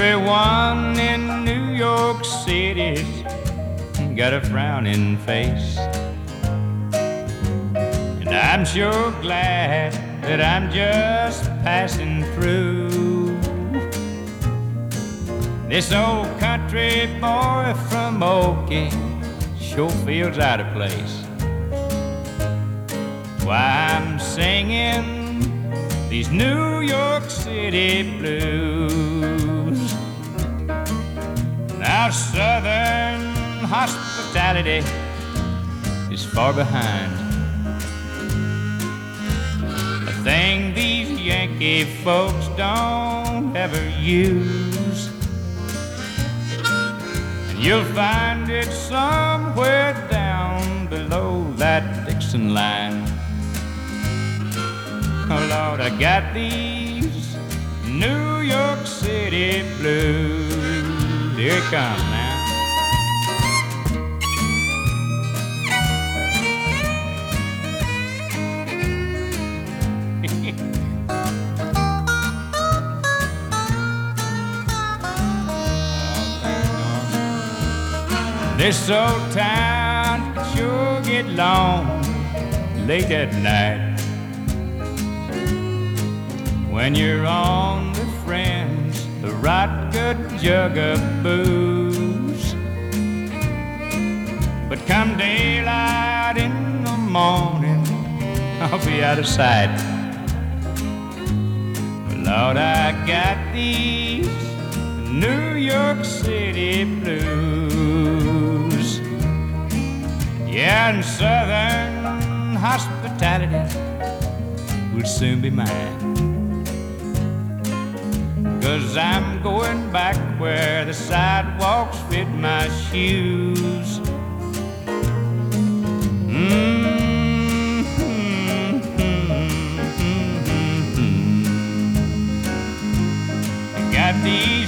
Everyone in New York City's got a frowning face, and I'm sure glad that I'm just passing through. This old country boy from Okie sure feels out of place. Why I'm singing these New York City blues. Now Southern hospitality is far behind, a thing these Yankee folks don't ever use. And you'll find it somewhere down below that Dixon line. Oh Lord, I got these New York City blues. Here it comes now. This old town can sure get long late at night when you're on with friends, the right good jug of booze. But come daylight in the morning, I'll be out of sight. Lord, I got these New York City blues. Yeah, and Southern hospitality will soon be mine, 'cause I'm going back where the sidewalks fit my shoes. I got these